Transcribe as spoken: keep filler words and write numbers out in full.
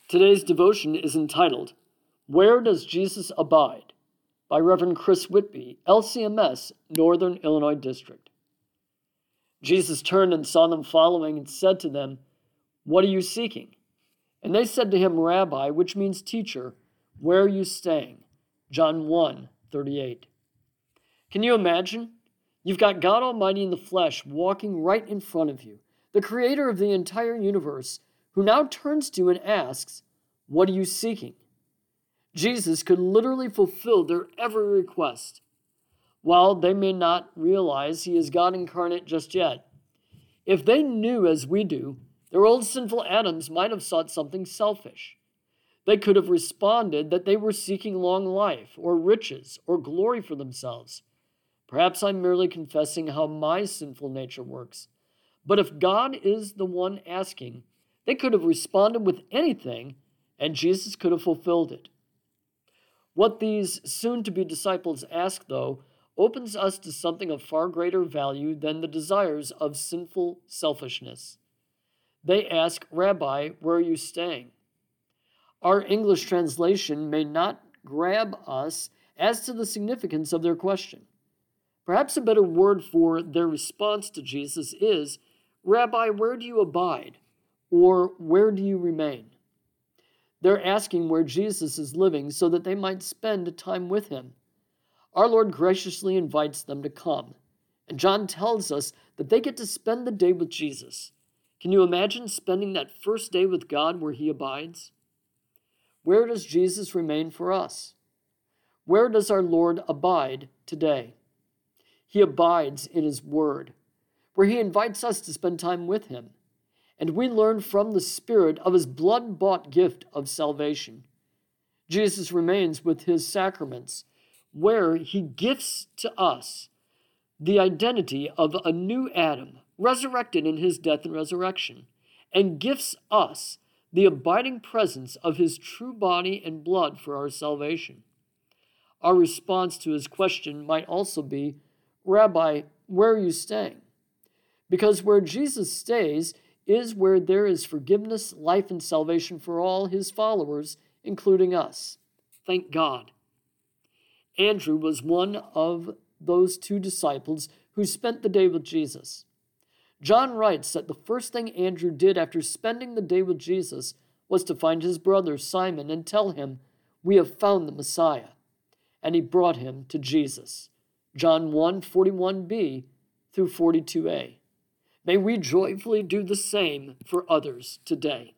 Today's devotion is entitled, Where Does Jesus Abide? By Reverend Chris Whitby, L C M S, Northern Illinois District. Jesus turned and saw them following and said to them, What are you seeking? And they said to him, Rabbi, which means teacher, where are you staying? John one thirty-eight. Can you imagine? You've got God Almighty in the flesh walking right in front of you, the creator of the entire universe, who now turns to you and asks, What are you seeking? Jesus could literally fulfill their every request. While they may not realize he is God incarnate just yet, if they knew as we do, their old sinful Adams might have sought something selfish. They could have responded that they were seeking long life or riches or glory for themselves. Perhaps I'm merely confessing how my sinful nature works. But if God is the one asking, they could have responded with anything, and Jesus could have fulfilled it. What these soon-to-be disciples ask, though, opens us to something of far greater value than the desires of sinful selfishness. They ask, Rabbi, where are you staying? Our English translation may not grab us as to the significance of their question. Perhaps a better word for their response to Jesus is, Rabbi, where do you abide? Or where do you remain? They're asking where Jesus is living so that they might spend time with him. Our Lord graciously invites them to come, and John tells us that they get to spend the day with Jesus. Can you imagine spending that first day with God where he abides? Where does Jesus remain for us? Where does our Lord abide today? He abides in his word, where he invites us to spend time with him, and we learn from the Spirit of his blood-bought gift of salvation. Jesus remains with his sacraments, where he gifts to us the identity of a new Adam, resurrected in his death and resurrection, and gifts us the abiding presence of his true body and blood for our salvation. Our response to his question might also be, Rabbi, where are you staying? Because where Jesus stays is where there is forgiveness, life, and salvation for all his followers, including us. Thank God. Andrew was one of those two disciples who spent the day with Jesus. John writes that the first thing Andrew did after spending the day with Jesus was to find his brother Simon and tell him, We have found the Messiah. And he brought him to Jesus. John one forty-one b through forty-two a. May we joyfully do the same for others today.